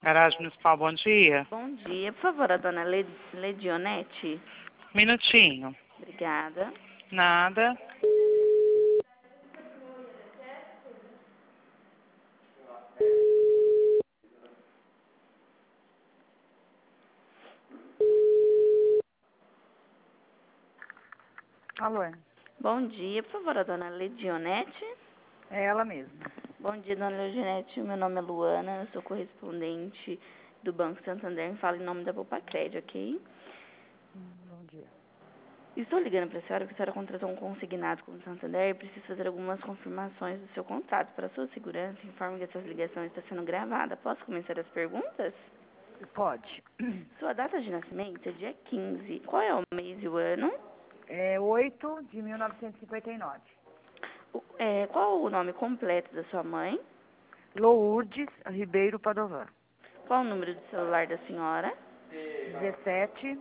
Garagem Municipal, bom dia. Bom dia. Por favor, a dona Ledionete. Minutinho. Obrigada. Nada. Alô, Bom dia. Por favor, a dona Ledionete. é ela mesma. Bom dia, dona Ledionete. Meu nome é Luana. Eu sou correspondente do Banco Santander. Falo em nome da Bopacred, ok? Bom dia. Estou ligando para a senhora porque a senhora contratou um consignado com o Santander e preciso fazer algumas confirmações do seu contrato. Para sua segurança, informe que essa ligação está sendo gravada. Posso começar as perguntas? Pode. Sua data de nascimento é dia 15. Qual é o mês e o ano? É 8 de 1959. Qual o nome completo da sua mãe? Lourdes Ribeiro Padovan. Qual o número de celular da senhora? 17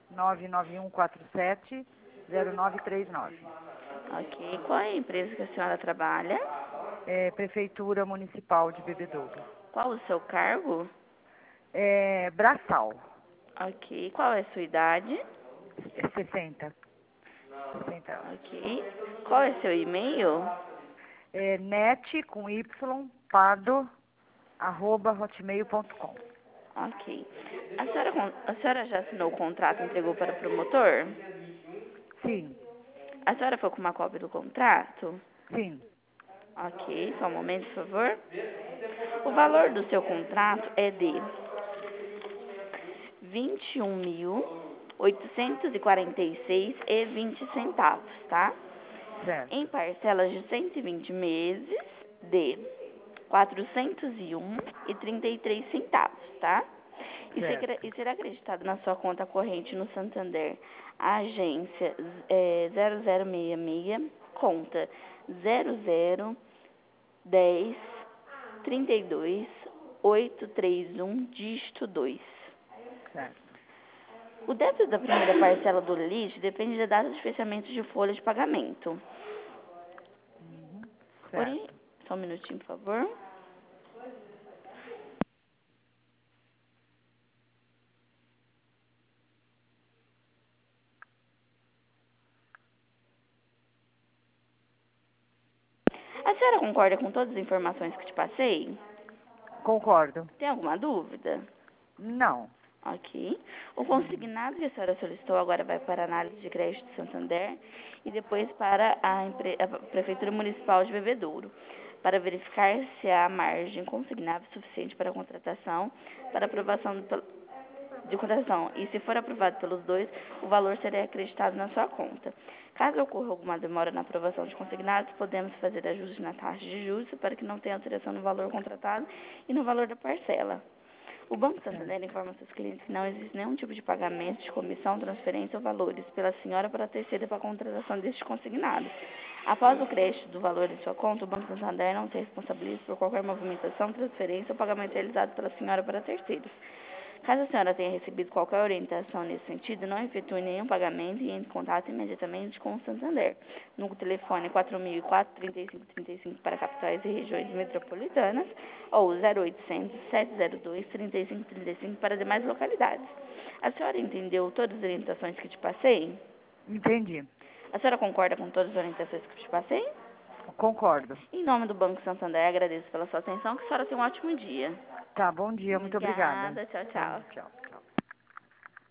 99147 0939. Ok. Qual é a empresa que a senhora trabalha? É Prefeitura Municipal de Bebedouro. Qual o seu cargo? É Braçal. Ok. Qual é a sua idade? 60. 60 anos. Ok. Qual é seu e-mail? É net com y pardo @hotmail.com. Ok. A senhora já assinou o contrato e entregou para o promotor? Sim, A senhora foi com uma cópia do contrato? sim, Ok. Só um momento, por favor. O valor do seu contrato é de R$ 21.846,20, tá? Em certo, parcelas de 120 meses de R$ 401,33, tá? E certo, será acreditado na sua conta corrente no Santander, a agência 0066, conta 0010 32 831, dígito 2. certo. O débito da primeira parcela do lixo depende da data de fechamento de folha de pagamento. Uhum, Porém, certo. só um minutinho, por favor. A senhora concorda com todas as informações que te passei? Concordo. Tem alguma dúvida? Não. Ok. O consignado que a senhora solicitou agora vai para a análise de crédito de Santander e depois para a Prefeitura Municipal de Bebedouro, para verificar se há margem consignável suficiente para a contratação, para aprovação de contratação. E se for aprovado pelos dois, o valor será acreditado na sua conta. Caso ocorra alguma demora na aprovação de consignados, podemos fazer ajuste na taxa de juros para que não tenha alteração no valor contratado e no valor da parcela. O Banco Santander Certo. informa aos seus clientes que não existe nenhum tipo de pagamento de comissão, transferência ou valores pela senhora para a terceira para a contratação deste consignado. Após o crédito do valor em sua conta, o Banco Santander não se responsabiliza por qualquer movimentação, transferência ou pagamento realizado pela senhora para terceiros. Caso a senhora tenha recebido qualquer orientação nesse sentido, não efetue nenhum pagamento e entre em contato imediatamente com o Santander. No telefone 4004-3535 para capitais e regiões metropolitanas ou 0800-702-3535 para demais localidades. A senhora entendeu todas as orientações que te passei? Entendi. A senhora concorda com todas as orientações que te passei? Concordo. Em nome do Banco Santander, agradeço pela sua atenção. Que a senhora tenha um ótimo dia. Tá, bom dia, muito obrigada. Obrigada. Tchau, Bom tchau. dia, tchau.